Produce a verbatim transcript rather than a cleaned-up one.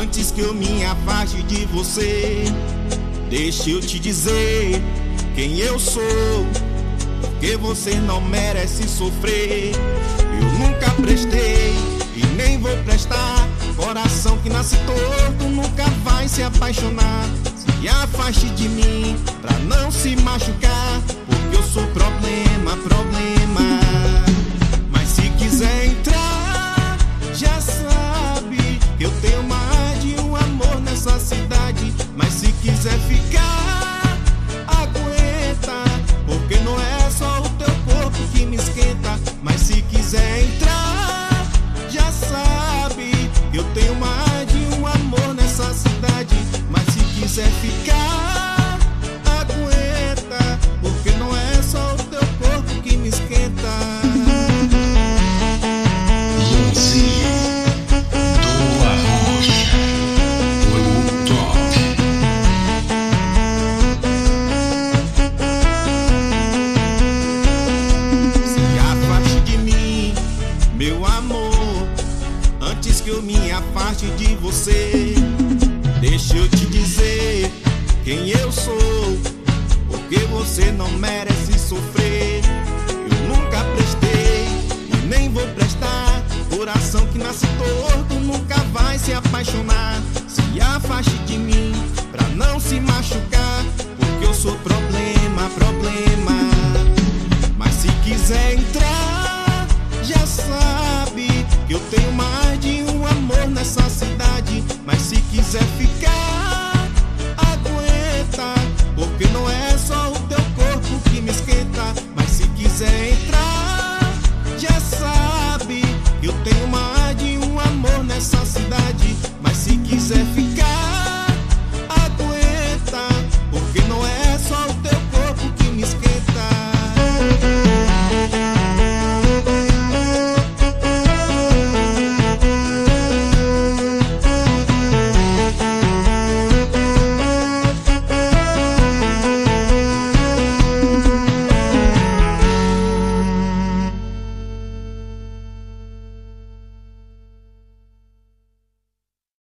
Antes que eu me afaste de você, deixa eu te dizer quem eu sou, porque você não merece sofrer. Eu nunca prestei e nem vou prestar. Coração que nasce torto nunca vai se apaixonar. Se afaste de mim pra não se machucar, porque eu sou problema, problema. Mas se quiser entrar, já sabe que eu tenho mais de um amor nessa cidade. Mas se quiser ficar, aguenta, porque não é só o teu corpo que me esquenta. Mas se quiser entrar, já sabe que eu tenho mais de um amor nessa cidade. Mas se quiser ficar, aguenta, porque não é só o teu corpo que me esquenta. Luanzinho do Arrocha, o top. Se afaste de mim, meu amor, antes que eu me afaste de você. Deixa eu te dizer quem eu sou, porque você não merece sofrer. Eu nunca prestei e nem vou prestar. Coração que nasce torto nunca vai se apaixonar. Se afaste de mim pra não se machucar, porque eu sou problema, problema. Mas se quiser entrar, já sabe que eu tenho mais de um amor nessa cidade. Mas se quiser ficar,